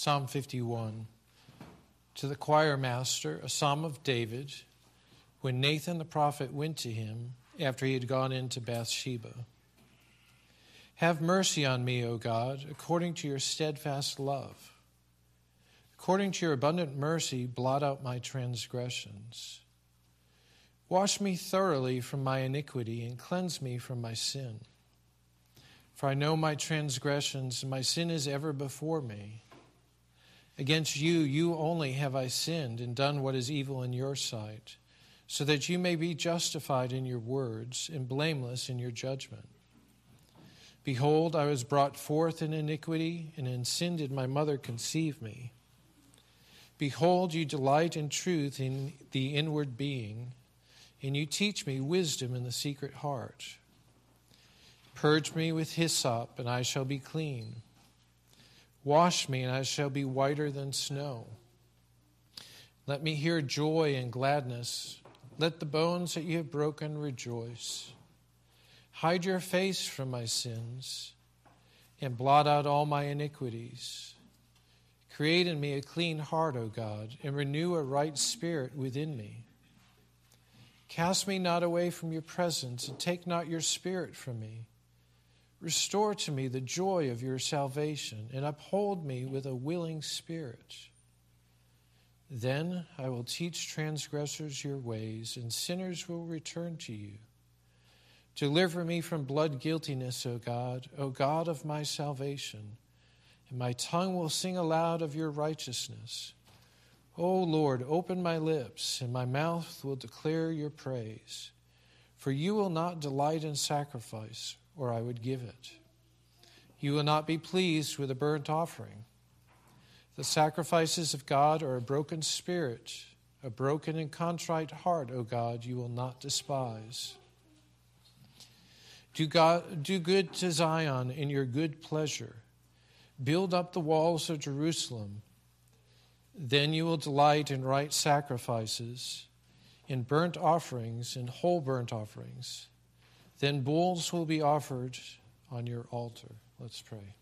Psalm 51. To the choir master, a psalm of David, when Nathan the prophet went to him after he had gone into Bathsheba. Have mercy on me, O God, according to your steadfast love. According to your abundant mercy, blot out my transgressions. Wash me thoroughly from my iniquity and cleanse me from my sin. For I know my transgressions, and my sin is ever before me. Against you, you only have I sinned and done what is evil in your sight, so that you may be justified in your words and blameless in your judgment. Behold, I was brought forth in iniquity, and in sin did my mother conceive me. Behold, you delight in truth in the inward being, and you teach me wisdom in the secret heart. Purge me with hyssop, and I shall be clean. Wash me, and I shall be whiter than snow. Let me hear joy and gladness. Let the bones that you have broken rejoice. Hide your face from my sins, and blot out all my iniquities. Create in me a clean heart, O God, and renew a right spirit within me. Cast me not away from your presence, and take not your spirit from me. Restore to me the joy of your salvation, and uphold me with a willing spirit. Then I will teach transgressors your ways, and sinners will return to you. Deliver me from blood guiltiness, O God of my salvation, and my tongue will sing aloud of your righteousness. O Lord, open my lips, and my mouth will declare your praise. For you will not delight in sacrifice, or I would give it. You will not be pleased with a burnt offering. The sacrifices of God are a broken spirit, a broken and contrite heart, O God, you will not despise. Do good to Zion in your good pleasure. Build up the walls of Jerusalem. Then you will delight in right sacrifices, in burnt offerings, in whole burnt offerings. Then bulls will be offered on your altar. Let's pray.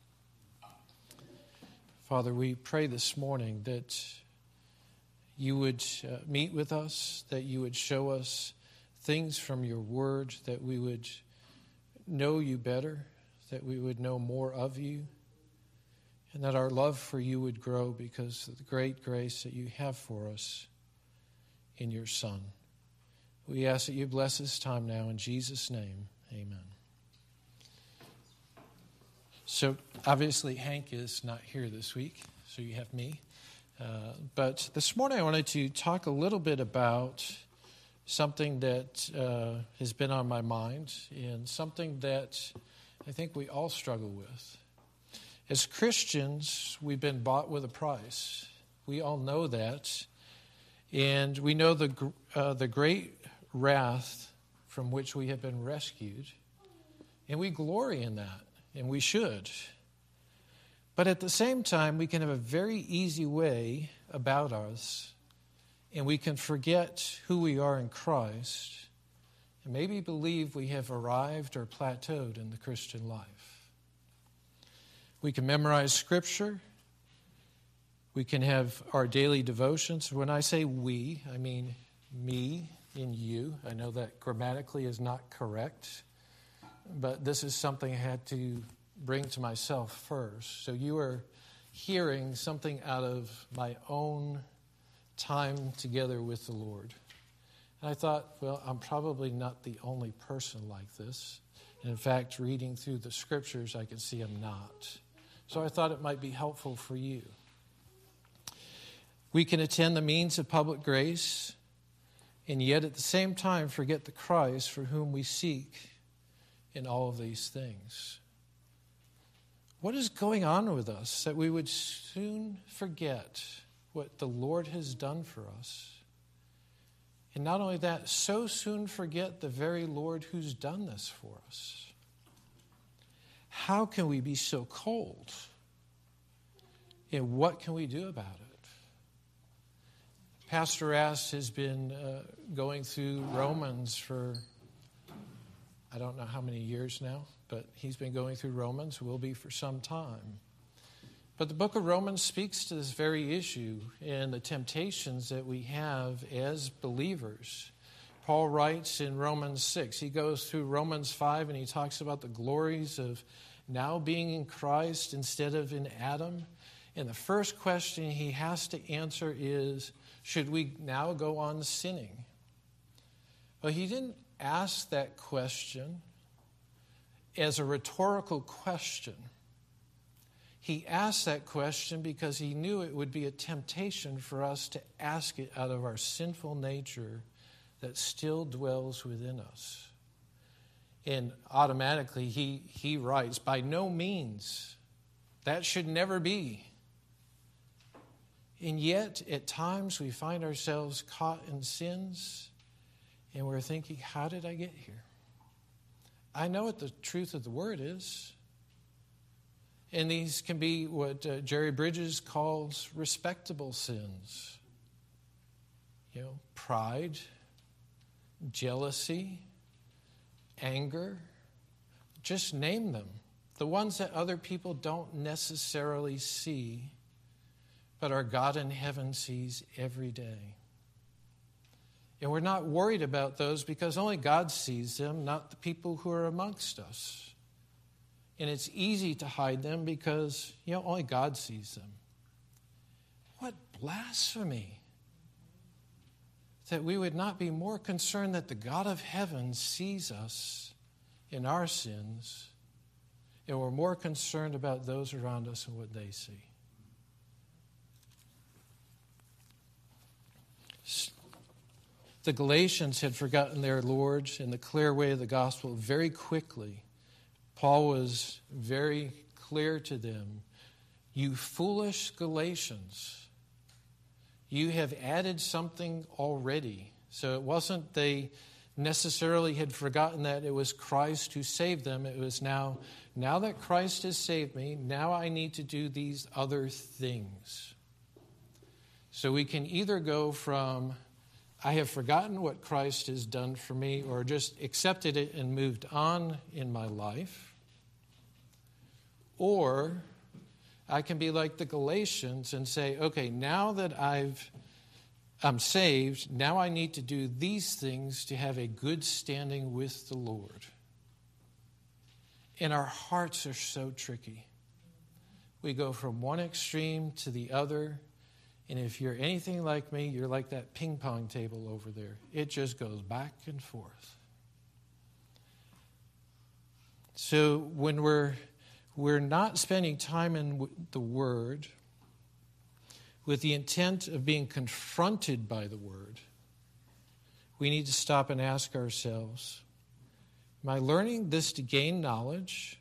Father, we pray this morning that you would meet with us, that you would show us things from your word, that we would know you better, that we would know more of you, and that our love for you would grow because of the great grace that you have for us in your Son. We ask that you bless this time now in Jesus' name. Amen. So obviously Hank is not here this week, so you have me. But this morning I wanted to talk a little bit about something that has been on my mind and something that I think we all struggle with. As Christians, we've been bought with a price. We all know that. And we know the great wrath from which we have been rescued. And we glory in that, and we should. But at the same time, we can have a very easy way about us, and we can forget who we are in Christ, and maybe believe we have arrived or plateaued in the Christian life. We can memorize Scripture. We can have our daily devotions. When I say we, I mean me and you. I know that grammatically is not correct, but this is something I had to bring to myself first. So you are hearing something out of my own time together with the Lord. And I thought, well, I'm probably not the only person like this. And in fact, reading through the Scriptures, I can see I'm not. So I thought it might be helpful for you. We can attend the means of public grace and yet at the same time forget the Christ for whom we seek in all of these things. What is going on with us that we would soon forget what the Lord has done for us? And not only that, so soon forget the very Lord who's done this for us. How can we be so cold? And what can we do about it? Pastor Ass has been going through Romans for I don't know how many years now, but he's been going through Romans, will be for some time. But the book of Romans speaks to this very issue and the temptations that we have as believers. Paul writes in Romans 6. He goes through Romans 5 and he talks about the glories of now being in Christ instead of in Adam. And the first question he has to answer is, should we now go on sinning? Well, he didn't ask that question as a rhetorical question. He asked that question because he knew it would be a temptation for us to ask it out of our sinful nature that still dwells within us. And automatically he writes, by no means, that should never be. And yet, at times, we find ourselves caught in sins, and we're thinking, how did I get here? I know what the truth of the word is. And these can be what Jerry Bridges calls respectable sins. Pride, jealousy, anger. Just name them. The ones that other people don't necessarily see, but our God in heaven sees every day. And we're not worried about those because only God sees them, not the people who are amongst us. And it's easy to hide them because, only God sees them. What blasphemy! That we would not be more concerned that the God of heaven sees us in our sins, and we're more concerned about those around us and what they see. The Galatians had forgotten their Lord and the clear way of the gospel very quickly. Paul was very clear to them. You foolish Galatians, you have added something already. So it wasn't they necessarily had forgotten that it was Christ who saved them. It was now that Christ has saved me, now I need to do these other things. So we can either go from, I have forgotten what Christ has done for me, or just accepted it and moved on in my life. Or I can be like the Galatians and say, okay, now that I'm saved, now I need to do these things to have a good standing with the Lord. And our hearts are so tricky. We go from one extreme to the other. And if you're anything like me, you're like that ping pong table over there. It just goes back and forth. So when we're not spending time in the Word with the intent of being confronted by the Word, we need to stop and ask ourselves, am I learning this to gain knowledge?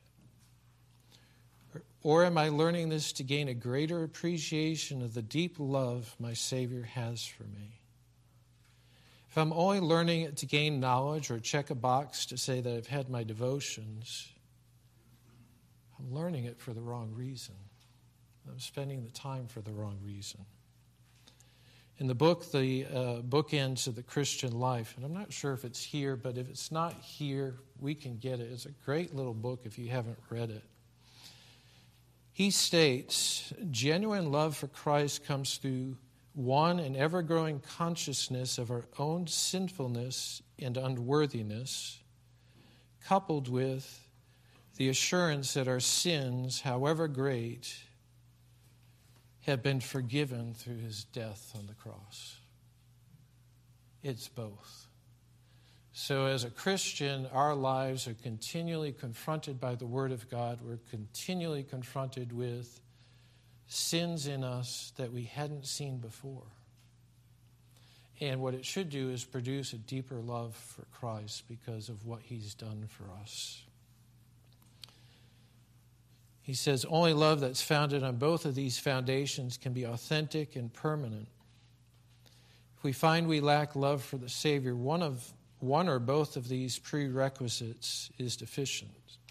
Or am I learning this to gain a greater appreciation of the deep love my Savior has for me? If I'm only learning it to gain knowledge or check a box to say that I've had my devotions, I'm learning it for the wrong reason. I'm spending the time for the wrong reason. In the book, the bookends of the Christian life, and I'm not sure if it's here, but if it's not here, we can get it. It's a great little book if you haven't read it. He states, genuine love for Christ comes through one and ever-growing consciousness of our own sinfulness and unworthiness, coupled with the assurance that our sins, however great, have been forgiven through his death on the cross. It's both. So as a Christian, our lives are continually confronted by the Word of God. We're continually confronted with sins in us that we hadn't seen before. And what it should do is produce a deeper love for Christ because of what he's done for us. He says, only love that's founded on both of these foundations can be authentic and permanent. If we find we lack love for the Savior, one or both of these prerequisites is deficient.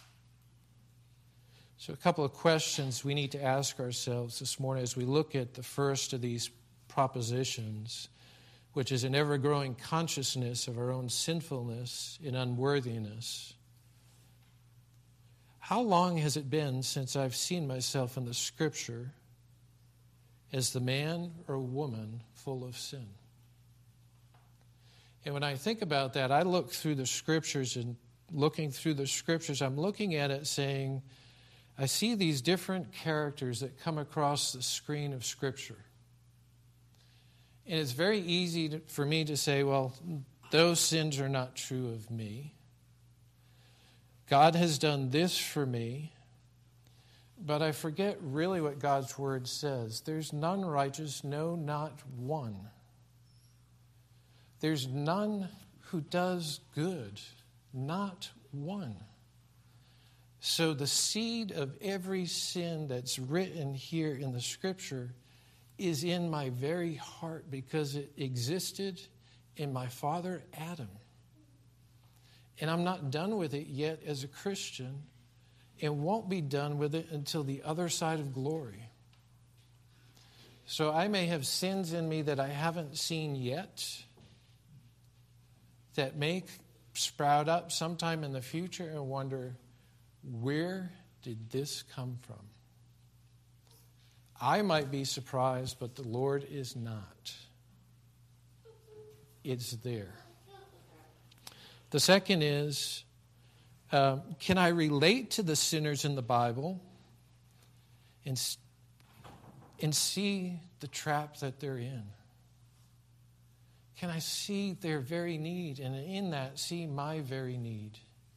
So a couple of questions we need to ask ourselves this morning as we look at the first of these propositions, which is an ever-growing consciousness of our own sinfulness and unworthiness. How long has it been since I've seen myself in the Scripture as the man or woman full of sin. And when I think about that, I look through the Scriptures, and looking through the Scriptures, I'm looking at it saying, I see these different characters that come across the screen of Scripture. And it's very easy for me to say, well, those sins are not true of me. God has done this for me. But I forget really what God's Word says. There's none righteous, no, not one. There's none who does good, not one. So the seed of every sin that's written here in the Scripture is in my very heart because it existed in my father Adam. And I'm not done with it yet as a Christian, and won't be done with it until the other side of glory. So I may have sins in me that I haven't seen yet, that may sprout up sometime in the future, and wonder, where did this come from? I might be surprised, but the Lord is not. It's there. The second is, can I relate to the sinners in the Bible and see the trap that they're in? Can I see their very need, and in that see my very need?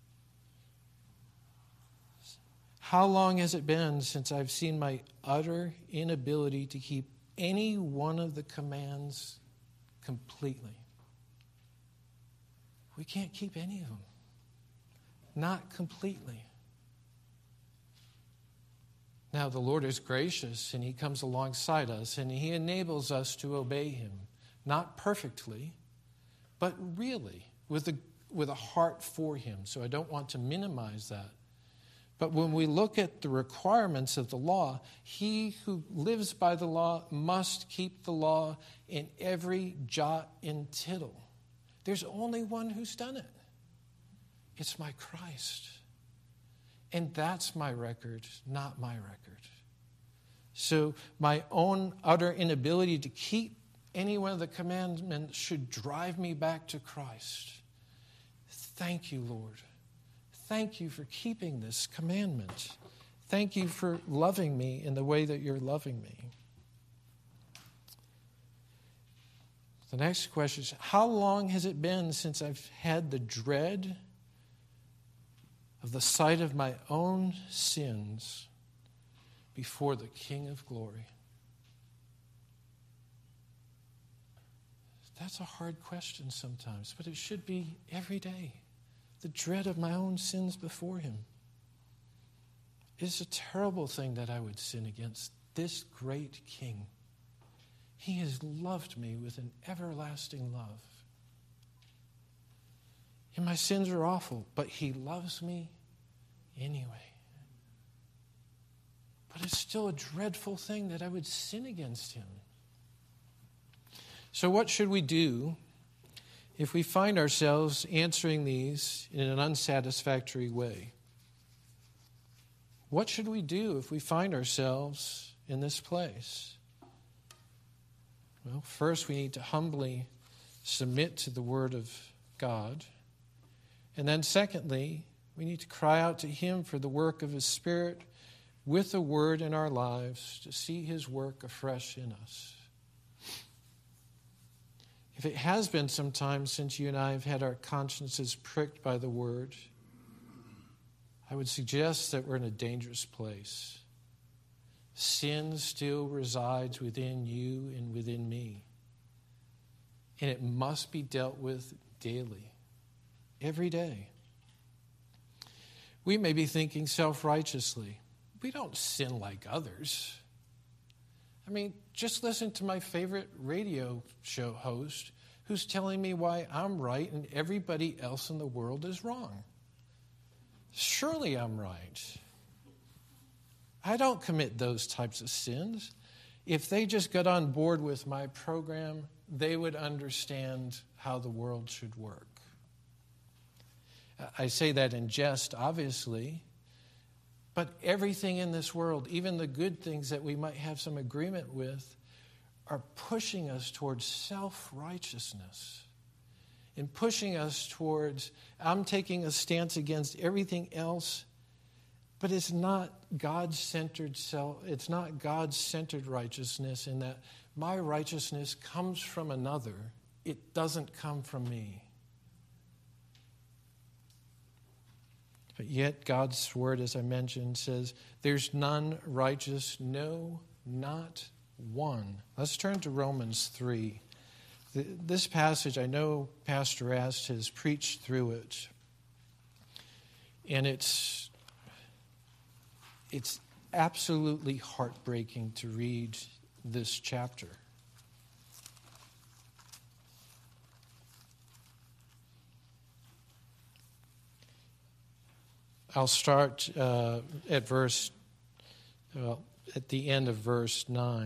How long has it been since I've seen my utter inability to keep any one of the commands completely? We can't keep any of them. Not completely. Now, the Lord is gracious, and He comes alongside us, and He enables us to obey Him. Not perfectly, but really, with a heart for Him. So I don't want to minimize that. But when we look at the requirements of the law, he who lives by the law must keep the law in every jot and tittle. There's only one who's done it. It's my Christ. And that's my record, not my record. So my own utter inability to keep any one of the commandments should drive me back to Christ. Thank you, Lord. Thank you for keeping this commandment. Thank you for loving me in the way that you're loving me. The next question is, how long has it been since I've had the dread of the sight of my own sins before the King of glory? That's a hard question sometimes, but it should be every day. The dread of my own sins before Him. It's a terrible thing that I would sin against this great King. He has loved me with an everlasting love. And my sins are awful, but He loves me anyway. But it's still a dreadful thing that I would sin against Him. So what should we do if we find ourselves answering these in an unsatisfactory way? What should we do if we find ourselves in this place? Well, first we need to humbly submit to the Word of God. And then secondly, we need to cry out to Him for the work of His Spirit with the Word in our lives to see His work afresh in us. If it has been some time since you and I have had our consciences pricked by the Word, I would suggest that we're in a dangerous place. Sin still resides within you and within me. And it must be dealt with daily, every day. We may be thinking self-righteously. We don't sin like others. I mean, just listen to my favorite radio show host who's telling me why I'm right and everybody else in the world is wrong. Surely I'm right. I don't commit those types of sins. If they just got on board with my program, they would understand how the world should work. I say that in jest, obviously. But everything in this world, even the good things that we might have some agreement with, are pushing us towards self-righteousness and pushing us towards, I'm taking a stance against everything else, but it's not God-centered it's not God-centered righteousness in that my righteousness comes from another. It doesn't come from me. But yet God's word, as I mentioned, says, there's none righteous, no, not one. Let's turn to Romans 3. This passage, I know Pastor Ast has preached through it. And it's absolutely heartbreaking to read this chapter. I'll start at the end of verse 9.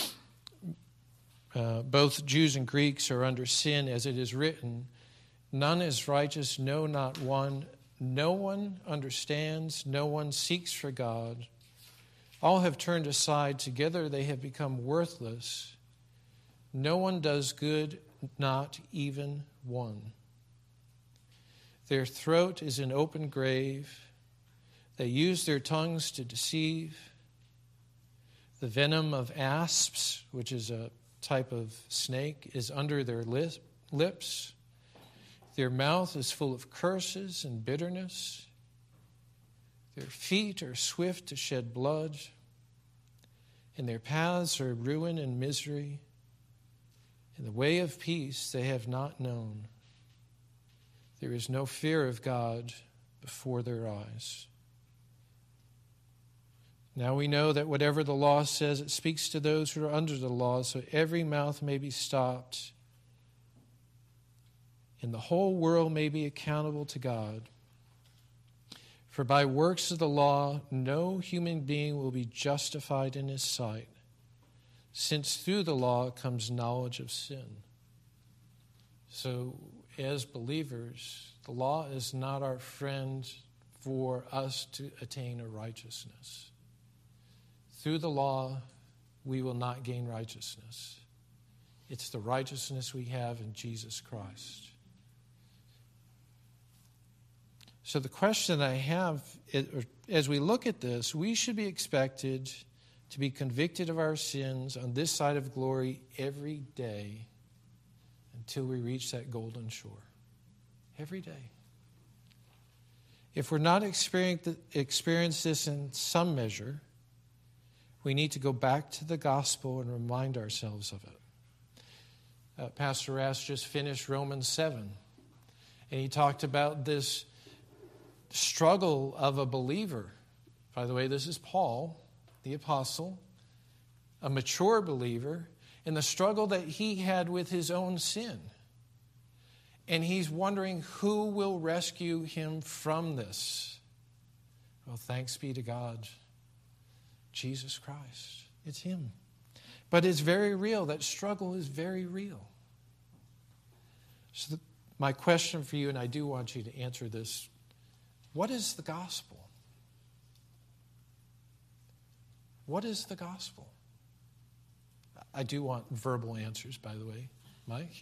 Both Jews and Greeks are under sin, as it is written, none is righteous, no, not one. No one understands, no one seeks for God. All have turned aside, together they have become worthless. No one does good, not even one. Their throat is an open grave. They use their tongues to deceive. The venom of asps, which is a type of snake, is under their lips. Their mouth is full of curses and bitterness. Their feet are swift to shed blood. And their paths are ruin and misery. In the way of peace they have not known. There is no fear of God before their eyes. Now we know that whatever the law says, it speaks to those who are under the law, so every mouth may be stopped, and the whole world may be accountable to God. For by works of the law, no human being will be justified in his sight, since through the law comes knowledge of sin. So, as believers, the law is not our friend for us to attain a righteousness. Through the law, we will not gain righteousness. It's the righteousness we have in Jesus Christ. So the question I have, as we look at this, we should be expected to be convicted of our sins on this side of glory every day until we reach that golden shore. Every day. If we're not experience this in some measure, we need to go back to the gospel and remind ourselves of it. Pastor Rast just finished Romans 7, and he talked about this struggle of a believer. By the way, this is Paul, the apostle, a mature believer, and the struggle that he had with his own sin. And he's wondering who will rescue him from this. Well, thanks be to God. Jesus Christ. It's him. But it's very real. That struggle is very real. So my question for you, and I do want you to answer this, what is the gospel? What is the gospel? I do want verbal answers, by the way. Mike?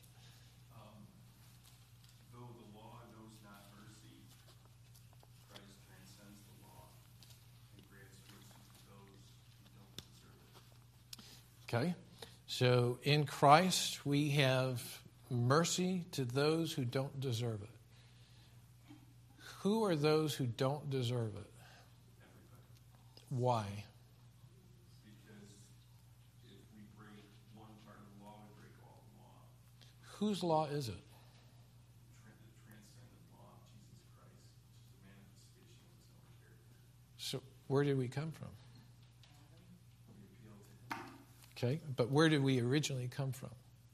Though the law knows not mercy, Christ transcends the law and grants mercy to those who don't deserve it. Okay. So in Christ, we have mercy to those who don't deserve it. Who are those who don't deserve it? Everybody. Why? Because if we break one part of the law, we break all the law. Whose law is it? The transcendent law of Jesus Christ, which is a manifestation of his own character. So where did we come from? We appeal to him. Okay. But where did we originally come from?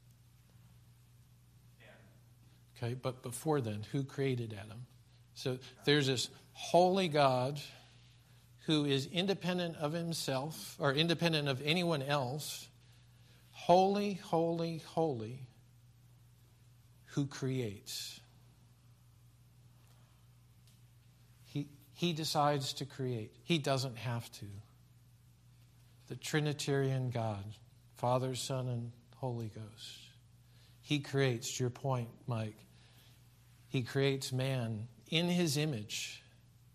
Adam. Okay. But before then, who created Adam? So there's this holy God who is independent of himself or independent of anyone else. Holy, holy, holy, who creates. He decides to create. He doesn't have to. The Trinitarian God, Father, Son, and Holy Ghost. He creates, to your point, Mike, he creates man in his image.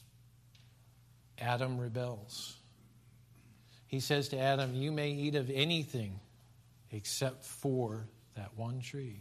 Adam rebels. He says to Adam, you may eat of anything except for that one tree.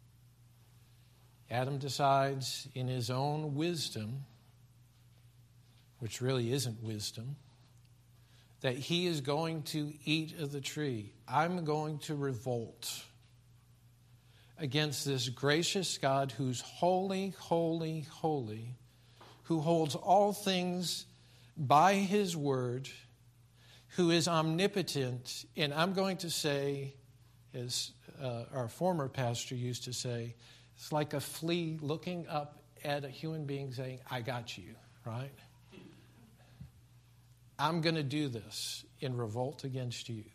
Adam decides in his own wisdom, which really isn't wisdom, that he is going to eat of the tree. I'm going to revolt against this gracious God who's holy, holy, holy, who holds all things by his word, who is omnipotent. And I'm going to say, as our former pastor used to say, it's like a flea looking up at a human being saying, I got you, right? I'm going to do this in revolt against you.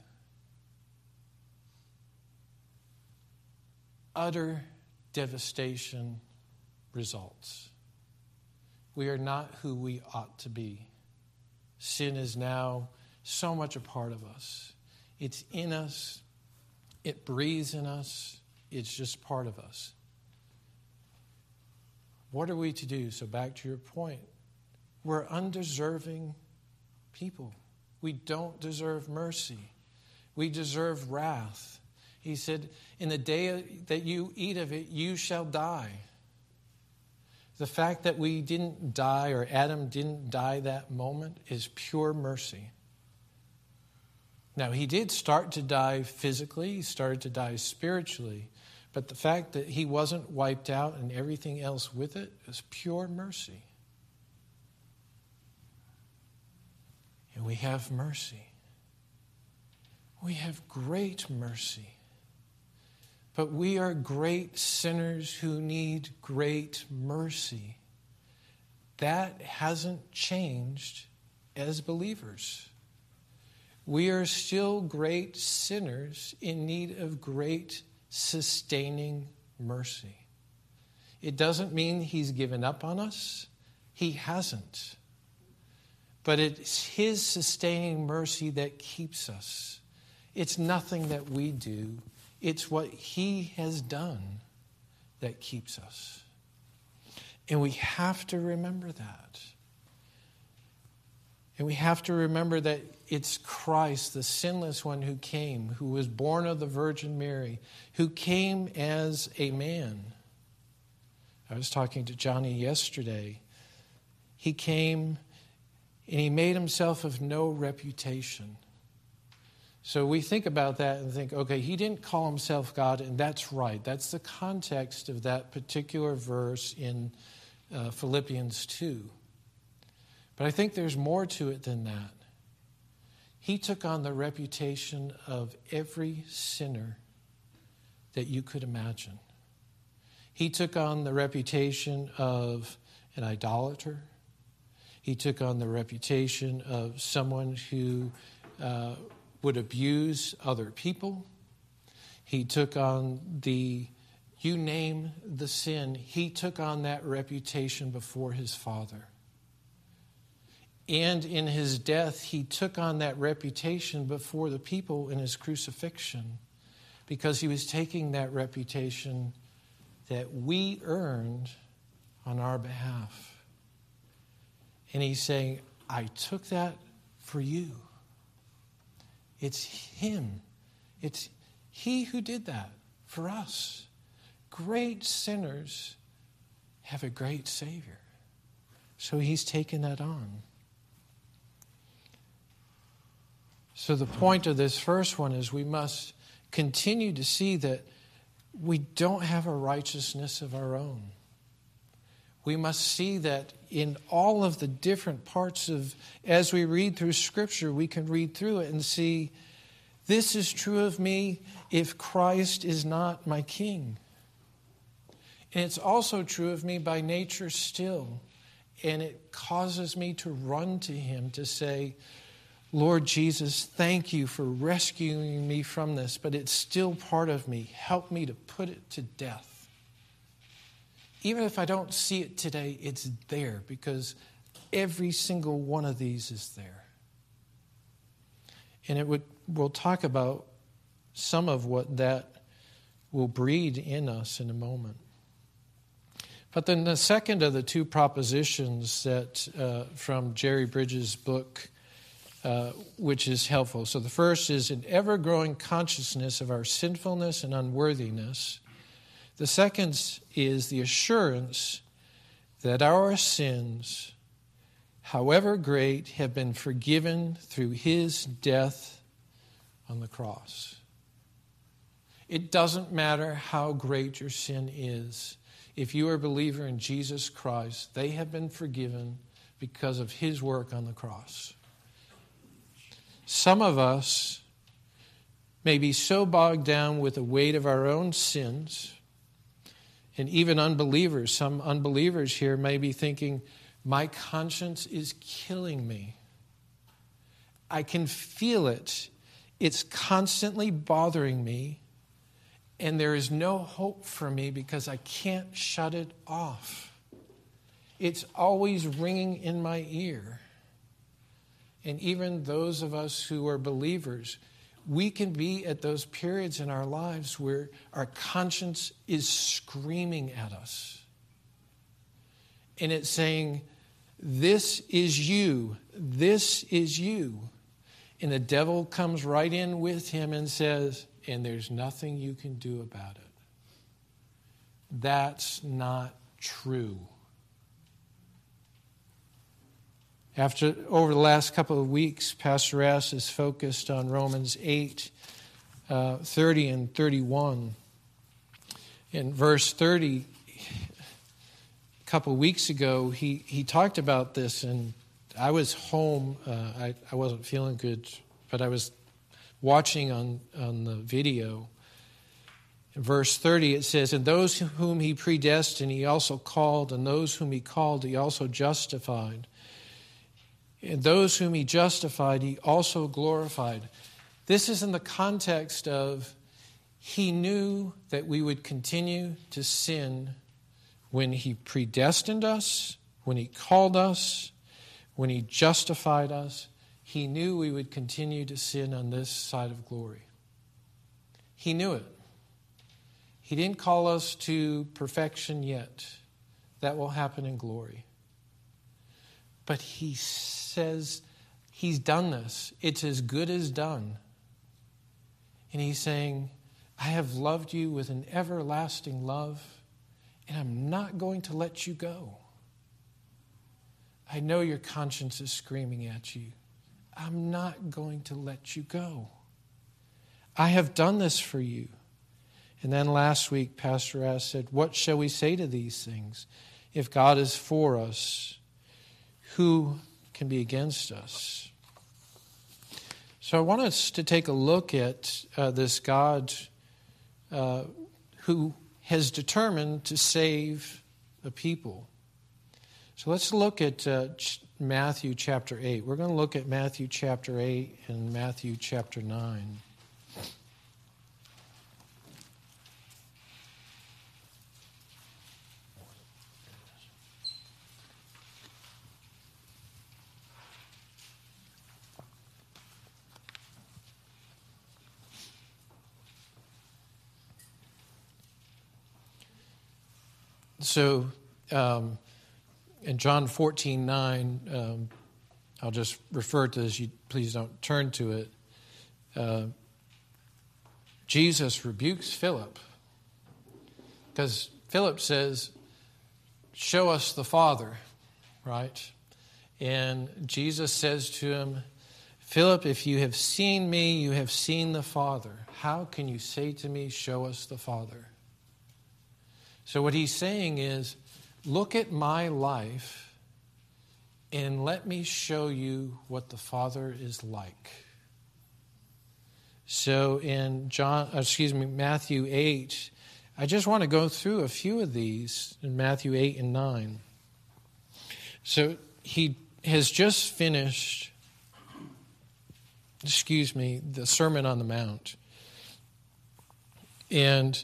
Utter devastation results. We are not who we ought to be. Sin is now so much a part of us. It's in us. It breathes in us. It's just part of us. What are we to do? So back to your point. We're undeserving people. We don't deserve mercy. We deserve wrath. He said, in the day that you eat of it, you shall die. The fact that we didn't die, or Adam didn't die that moment, is pure mercy. Now, he did start to die physically. He started to die spiritually. But the fact that he wasn't wiped out and everything else with it is pure mercy. And we have mercy. We have great mercy. But we are great sinners who need great mercy. That hasn't changed as believers. We are still great sinners in need of great sustaining mercy. It doesn't mean he's given up on us. He hasn't. But it's his sustaining mercy that keeps us. It's nothing that we do. It's what he has done that keeps us. And we have to remember that. And we have to remember that it's Christ, the sinless one, who came, who was born of the Virgin Mary, who came as a man. I was talking to Johnny yesterday. He came and he made himself of no reputation. So we think about that and think, okay, he didn't call himself God, and that's right. That's the context of that particular verse in Philippians 2. But I think there's more to it than that. He took on the reputation of every sinner that you could imagine. He took on the reputation of an idolater. He took on the reputation of someone who would abuse other people. He took on you name the sin, he took on that reputation before his Father. And in his death, he took on that reputation before the people in his crucifixion, because he was taking that reputation that we earned on our behalf. And he's saying, I took that for you. It's him. It's he who did that for us. Great sinners have a great Savior. So he's taken that on. So the point of this first one is we must continue to see that we don't have a righteousness of our own. We must see that in all of the different parts of, as we read through Scripture, we can read through it and see, this is true of me if Christ is not my King. And it's also true of me by nature still. And it causes me to run to him to say, Lord Jesus, thank you for rescuing me from this, but it's still part of me. Help me to put it to death. Even if I don't see it today, it's there, because every single one of these is there. And we'll talk about some of what that will breed in us in a moment. But then the second of the two propositions that from Jerry Bridges' book, which is helpful. So the first is an ever-growing consciousness of our sinfulness and unworthiness. The second is the assurance that our sins, however great, have been forgiven through his death on the cross. It doesn't matter how great your sin is. If you are a believer in Jesus Christ, they have been forgiven because of his work on the cross. Some of us may be so bogged down with the weight of our own sins, and even unbelievers, some unbelievers here may be thinking, my conscience is killing me. I can feel it. It's constantly bothering me, and there is no hope for me because I can't shut it off. It's always ringing in my ear. And even those of us who are believers, we can be at those periods in our lives where our conscience is screaming at us. And it's saying, this is you. This is you. And the devil comes right in with him and says, and there's nothing you can do about it. That's not true. Over the last couple of weeks, Pastor Ass has focused on Romans 8, 30 and 31. In verse 30, a couple of weeks ago, he talked about this, and I was home. I wasn't feeling good, but I was watching on the video. In verse 30, it says, and those whom he predestined, he also called, and those whom he called, he also justified. And those whom he justified, he also glorified. This is in the context of he knew that we would continue to sin when he predestined us, when he called us, when he justified us. He knew we would continue to sin on this side of glory. He knew it. He didn't call us to perfection yet. That will happen in glory. But he says he's done this. It's as good as done. And he's saying, I have loved you with an everlasting love, and I'm not going to let you go. I know your conscience is screaming at you. I'm not going to let you go. I have done this for you. And then last week, Pastor Ass said, what shall we say to these things? If God is for us, who can be against us? So I want us to take a look at this God who has determined to save a people. So let's look at Matthew chapter 8. We're going to look at Matthew chapter 8 and Matthew chapter 9. So, in John 14:9, I'll just refer to this. You please don't turn to it. Jesus rebukes Philip because Philip says, show us the Father, right? And Jesus says to him, Philip, if you have seen me, you have seen the Father. How can you say to me, show us the Father? So what he's saying is, look at my life and let me show you what the Father is like. So in Matthew 8, I just want to go through a few of these in Matthew 8 and 9. So he has just finished, the Sermon on the Mount. And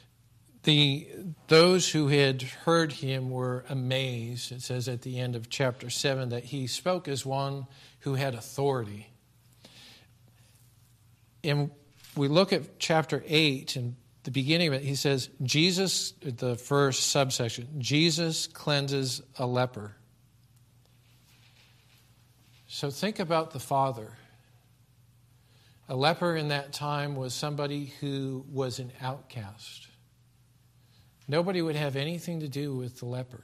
those who had heard him were amazed. It says at the end of chapter 7 that he spoke as one who had authority. And we look at chapter 8 and the beginning of it, he says, Jesus, the first subsection, Jesus cleanses a leper. So think about the Father. A leper in that time was somebody who was an outcast. Nobody would have anything to do with the leper.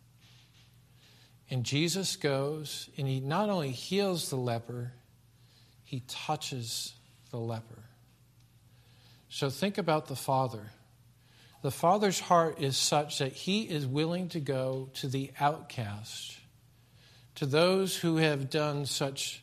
And Jesus goes, and he not only heals the leper, he touches the leper. So think about the Father. The Father's heart is such that he is willing to go to the outcast, to those who have done such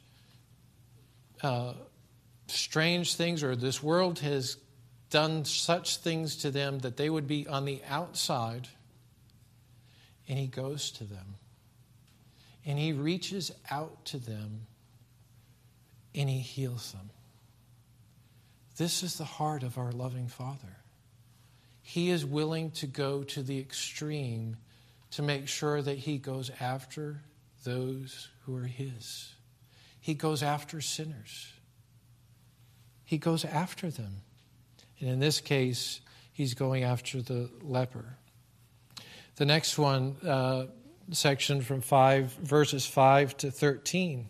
strange things, or this world has done such things to them that they would be on the outside, and he goes to them. And he reaches out to them, and he heals them. This is the heart of our loving Father. He is willing to go to the extreme to make sure that he goes after those who are his. He goes after sinners. He goes after them. And in this case, he's going after the leper. The next one, section from verses 5 to 13.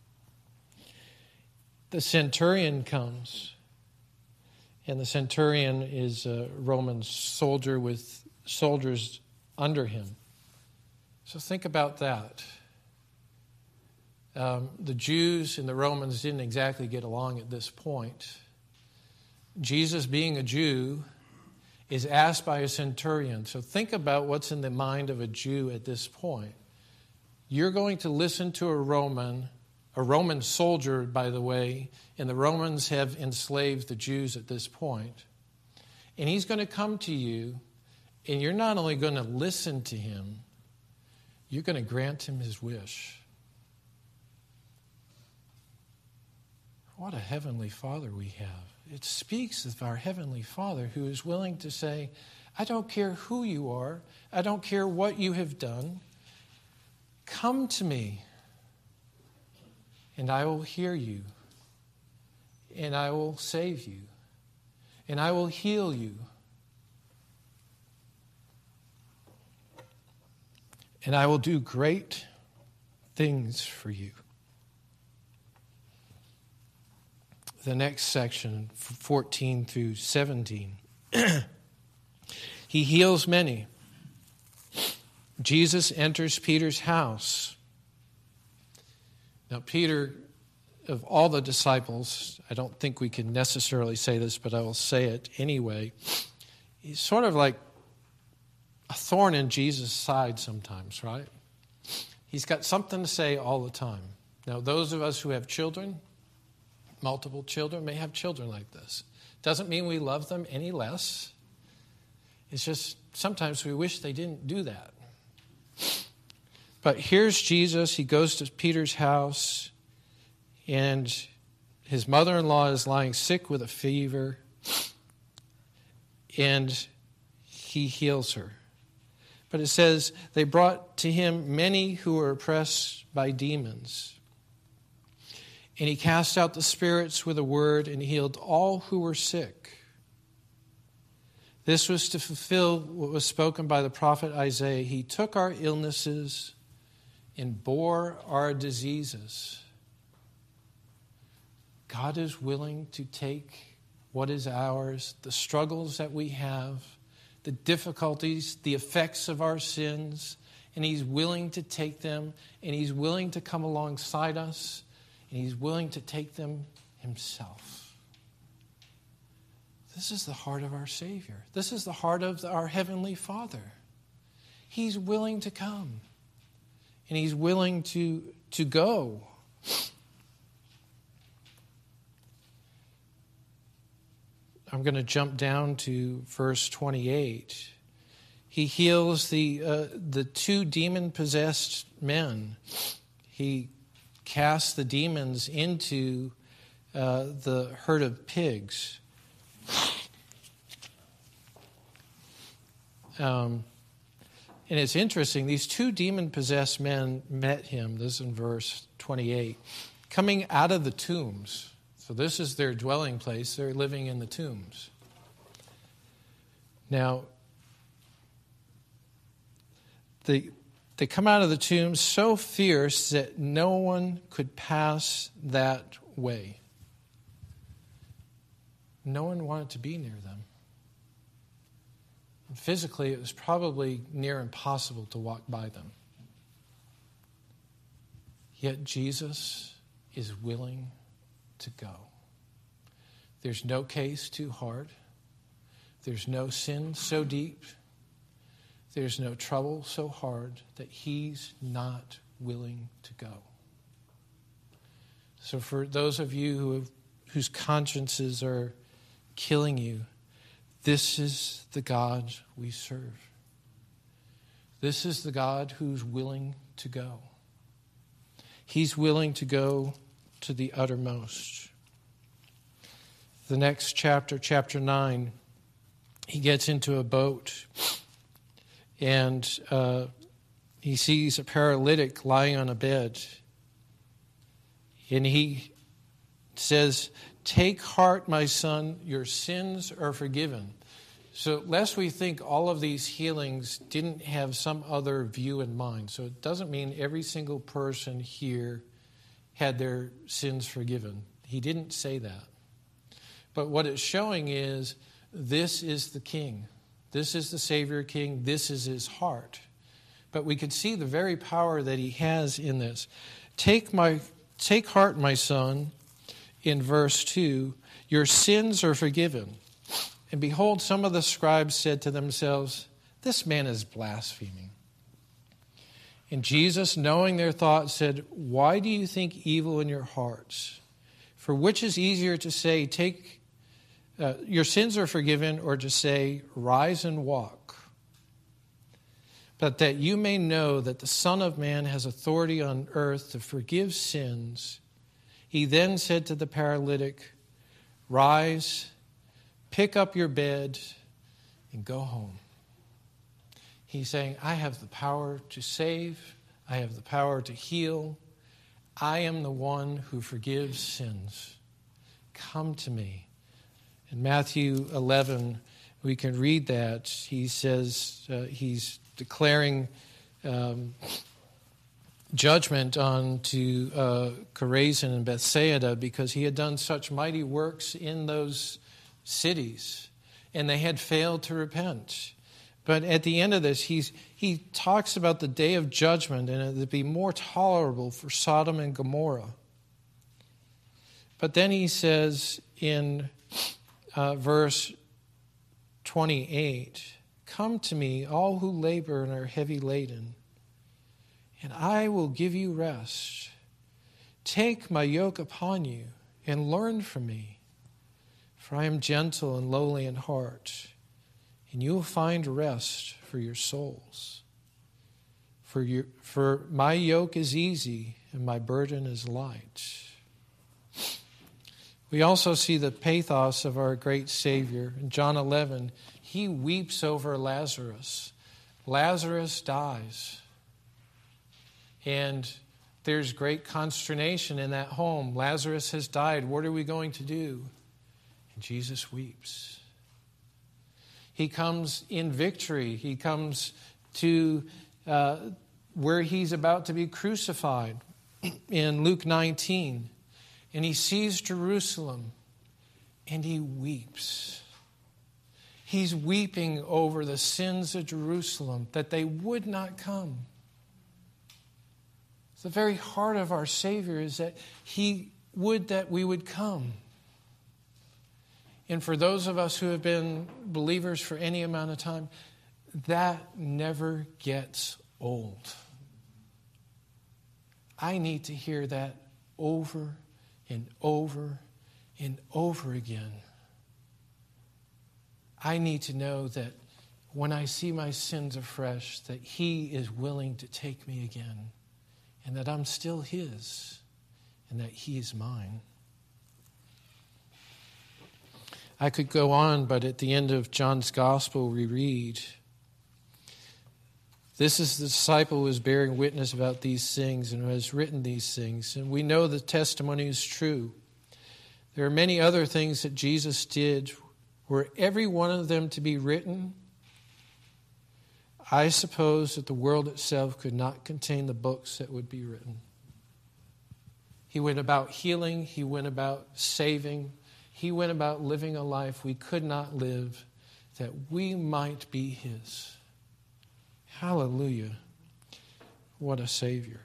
The centurion comes. And the centurion is a Roman soldier with soldiers under him. So think about that. The Jews and the Romans didn't exactly get along at this point. Jesus, being a Jew, is asked by a centurion. So think about what's in the mind of a Jew at this point. You're going to listen to a Roman soldier, by the way, and the Romans have enslaved the Jews at this point. And he's going to come to you, and you're not only going to listen to him, you're going to grant him his wish. What a heavenly Father we have. It speaks of our heavenly Father who is willing to say, I don't care who you are. I don't care what you have done. Come to me, and I will hear you, and I will save you, and I will heal you, and I will do great things for you. The next section, 14 through 17. He heals many. Jesus enters Peter's house. Now, Peter, of all the disciples, I don't think we can necessarily say this, but I will say it anyway. He's sort of like a thorn in Jesus' side sometimes, right? He's got something to say all the time. Now, those of us who have children, multiple children, may have children like this. Doesn't mean we love them any less. It's just sometimes we wish they didn't do that. But here's Jesus. He goes to Peter's house, and his mother-in-law is lying sick with a fever, and he heals her. But it says, they brought to him many who were oppressed by demons. And he cast out the spirits with a word and healed all who were sick. This was to fulfill what was spoken by the prophet Isaiah. He took our illnesses and bore our diseases. God is willing to take what is ours, the struggles that we have, the difficulties, the effects of our sins, and he's willing to take them, and he's willing to come alongside us, and he's willing to take them himself. This is the heart of our Savior. This is the heart of our Heavenly Father. He's willing to come, and he's willing to go. I'm going to jump down to verse 28. He heals the two demon-possessed men. He casts the demons into the herd of pigs. And it's interesting, these two demon-possessed men met him, this is in verse 28, coming out of the tombs. So this is their dwelling place. They're living in the tombs. Now, they come out of the tombs so fierce that no one could pass that way. No one wanted to be near them. And physically, it was probably near impossible to walk by them. Yet Jesus is willing to go. There's no case too hard. There's no sin so deep. There's no trouble so hard that he's not willing to go. So for those of you whose consciences are killing you, this is the God we serve. This is the God who's willing to go. He's willing to go to the uttermost. The next chapter, chapter 9, he gets into a boat and he sees a paralytic lying on a bed. And he says, "Take heart, my son, your sins are forgiven." So lest we think all of these healings didn't have some other view in mind. So it doesn't mean every single person here had their sins forgiven. He didn't say that. But what it's showing is this is the King. This is the Savior King. This is his heart. But we can see the very power that he has in this. Take heart, my son, in verse 2, your sins are forgiven. And behold, some of the scribes said to themselves, this man is blaspheming. And Jesus, knowing their thoughts, said, why do you think evil in your hearts? For which is easier to say, your sins are forgiven, or to say, rise and walk? But that you may know that the Son of Man has authority on earth to forgive sins, he then said to the paralytic, rise, pick up your bed, and go home. He's saying, I have the power to save. I have the power to heal. I am the one who forgives sins. Come to me. In Matthew 11, we can read that. He says, he's declaring judgment on to Chorazin and Bethsaida because he had done such mighty works in those cities, and they had failed to repent. But at the end of this, he talks about the day of judgment, and it would be more tolerable for Sodom and Gomorrah. But then he says in verse 28, come to me, all who labor and are heavy laden, and I will give you rest. Take my yoke upon you and learn from me, for I am gentle and lowly in heart, and you will find rest for your souls. For my yoke is easy and my burden is light. We also see the pathos of our great Savior. In John 11, he weeps over Lazarus. Lazarus dies. And there's great consternation in that home. Lazarus has died. What are we going to do? And Jesus weeps. He comes in victory. He comes to where he's about to be crucified in Luke 19. And he sees Jerusalem and he weeps. He's weeping over the sins of Jerusalem, that they would not come. The very heart of our Savior is that he would that we would come. And for those of us who have been believers for any amount of time, that never gets old. I need to hear that over and over and over again. I need to know that when I see my sins afresh, that he is willing to take me again, and that I'm still his, and that he is mine. I could go on, but at the end of John's Gospel we read, this is the disciple who is bearing witness about these things and who has written these things. And we know the testimony is true, There are many other things that Jesus did. Were every one of them to be written, I suppose that the world itself could not contain the books that would be written. He went about healing. He went about saving. He went about living a life we could not live, that we might be His. Hallelujah. What a Savior.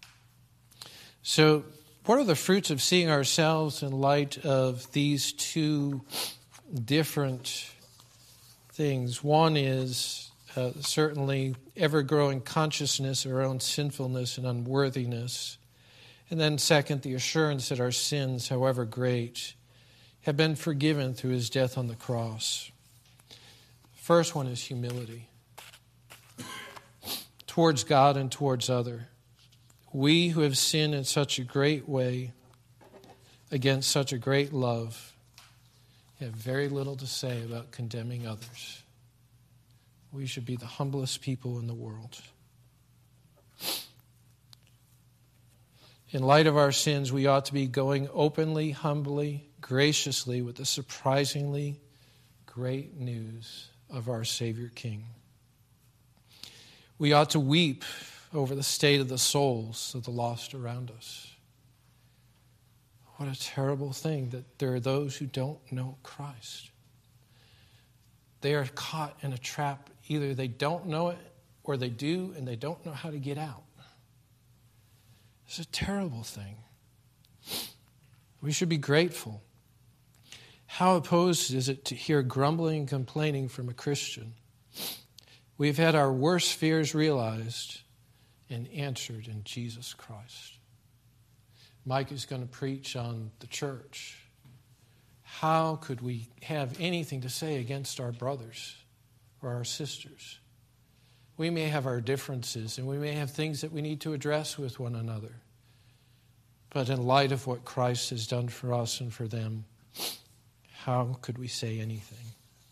So, what are the fruits of seeing ourselves in light of these two different things? One is certainly ever-growing consciousness of our own sinfulness and unworthiness. And then second, the assurance that our sins, however great, have been forgiven through His death on the cross. First one is humility towards God and towards other. We who have sinned in such a great way against such a great love have very little to say about condemning others. We should be the humblest people in the world. In light of our sins, we ought to be going openly, humbly, graciously with the surprisingly great news of our Savior King. We ought to weep over the state of the souls of the lost around us. What a terrible thing that there are those who don't know Christ. They are caught in a trap. Either they don't know it or they do and they don't know how to get out. It's a terrible thing. We should be grateful. How opposed is it to hear grumbling and complaining from a Christian? We've had our worst fears realized and answered in Jesus Christ. Mike is going to preach on the church. How could we have anything to say against our brothers or our sisters? We may have our differences and we may have things that we need to address with one another. But in light of what Christ has done for us and for them, how could we say anything?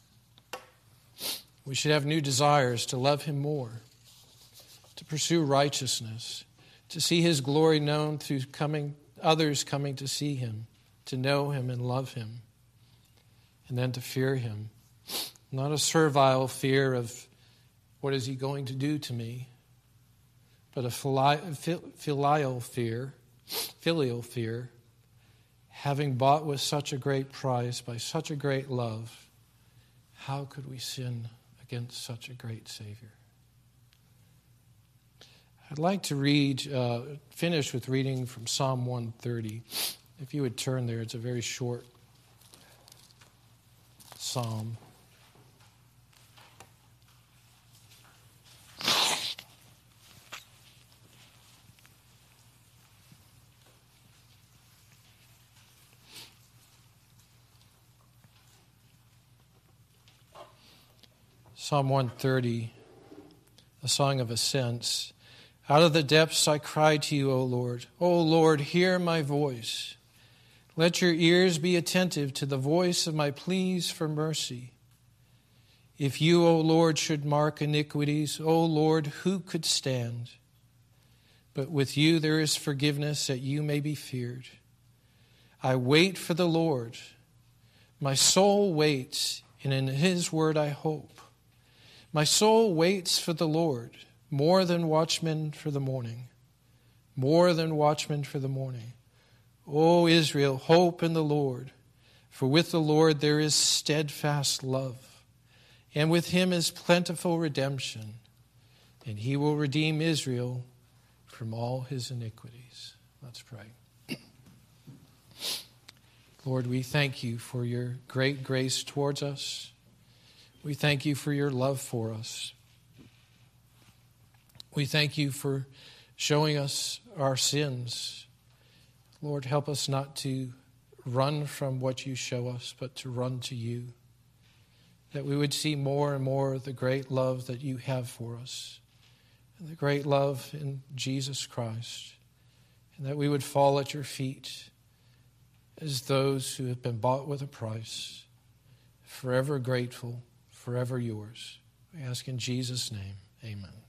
We should have new desires to love Him more, to pursue righteousness, to see His glory known through others coming to see Him, to know Him and love Him, and then to fear Him. Not a servile fear of what is He going to do to me, but a filial fear, having bought with such a great price, by such a great love, how could we sin against such a great Savior? I'd like to finish with reading from Psalm 130. If you would turn there, it's a very short psalm. Psalm 130, a song of ascents. Out of the depths I cry to you, O Lord. O Lord, hear my voice. Let your ears be attentive to the voice of my pleas for mercy. If you, O Lord, should mark iniquities, O Lord, who could stand? But with you there is forgiveness, that you may be feared. I wait for the Lord. My soul waits, and in His word I hope. My soul waits for the Lord, more than watchmen for the morning. More than watchmen for the morning. O Israel, hope in the Lord. For with the Lord there is steadfast love, and with Him is plentiful redemption, and He will redeem Israel from all his iniquities. Let's pray. Lord, we thank you for your great grace towards us. We thank you for your love for us. We thank you for showing us our sins. Lord, help us not to run from what you show us, but to run to you. That we would see more and more the great love that you have for us, and the great love in Jesus Christ, and that we would fall at your feet as those who have been bought with a price, forever grateful, forever yours. We ask in Jesus' name, amen.